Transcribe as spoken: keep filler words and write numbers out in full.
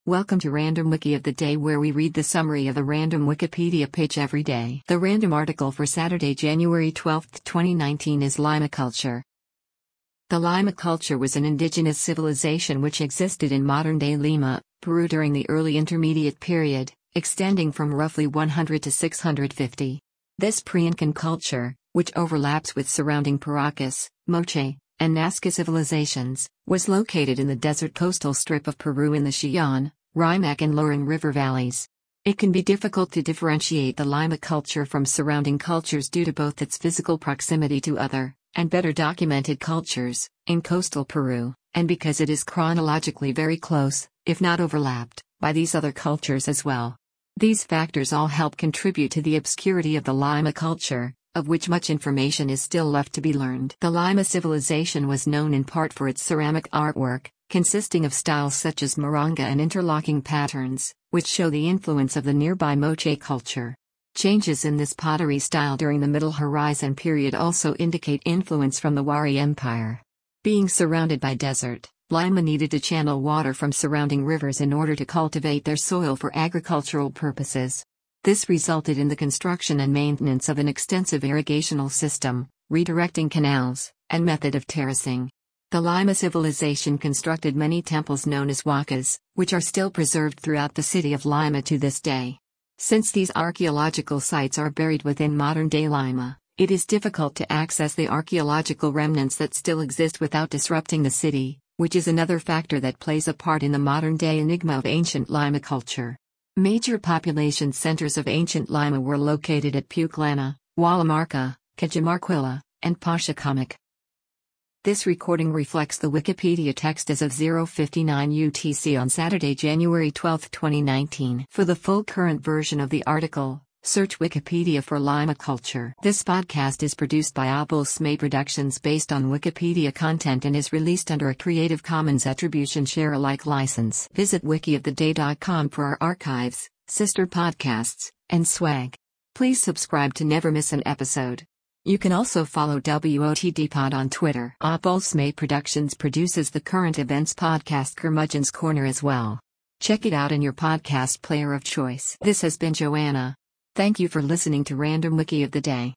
Welcome to Random Wiki of the Day, where we read the summary of a random Wikipedia page every day. The random article for Saturday, January twelfth, twenty nineteen is Lima culture. The Lima culture was an indigenous civilization which existed in modern-day Lima, Peru during the early Intermediate period, extending from roughly one hundred to six hundred fifty. This pre-Incan culture, which overlaps with surrounding Paracas, Moche, and Nazca civilizations, was located in the desert coastal strip of Peru in the Chillón, Rimac and Loran River valleys. It can be difficult to differentiate the Lima culture from surrounding cultures due to both its physical proximity to other, and better documented cultures, in coastal Peru, and because it is chronologically very close, if not overlapped, by these other cultures as well. These factors all help contribute to the obscurity of the Lima culture, of which much information is still left to be learned. The Lima civilization was known in part for its ceramic artwork, consisting of styles such as moronga and interlocking patterns, which show the influence of the nearby Moche culture. Changes in this pottery style during the Middle Horizon period also indicate influence from the Wari Empire. Being surrounded by desert, Lima needed to channel water from surrounding rivers in order to cultivate their soil for agricultural purposes. This resulted in the construction and maintenance of an extensive irrigational system, redirecting canals, and method of terracing. The Lima civilization constructed many temples known as huacas, which are still preserved throughout the city of Lima to this day. Since these archaeological sites are buried within modern-day Lima, it is difficult to access the archaeological remnants that still exist without disrupting the city, which is another factor that plays a part in the modern-day enigma of ancient Lima culture. Major population centers of ancient Lima were located at Pucllana, Huallamarca, Cajamarquilla, and Pachacumac. This recording reflects the Wikipedia text as of zero fifty-nine U T C on Saturday, January twelfth, twenty nineteen. For the full current version of the article, search Wikipedia for Lima culture. This podcast is produced by Abel-Smay Productions based on Wikipedia content and is released under a Creative Commons Attribution Share Alike license. Visit wiki of the day dot com for our archives, sister podcasts, and swag. Please subscribe to never miss an episode. You can also follow W O T D Pod on Twitter. Abel-Smay Productions produces the current events podcast Curmudgeon's Corner as well. Check it out in your podcast player of choice. This has been Joanna. Thank you for listening to Random Wiki of the Day.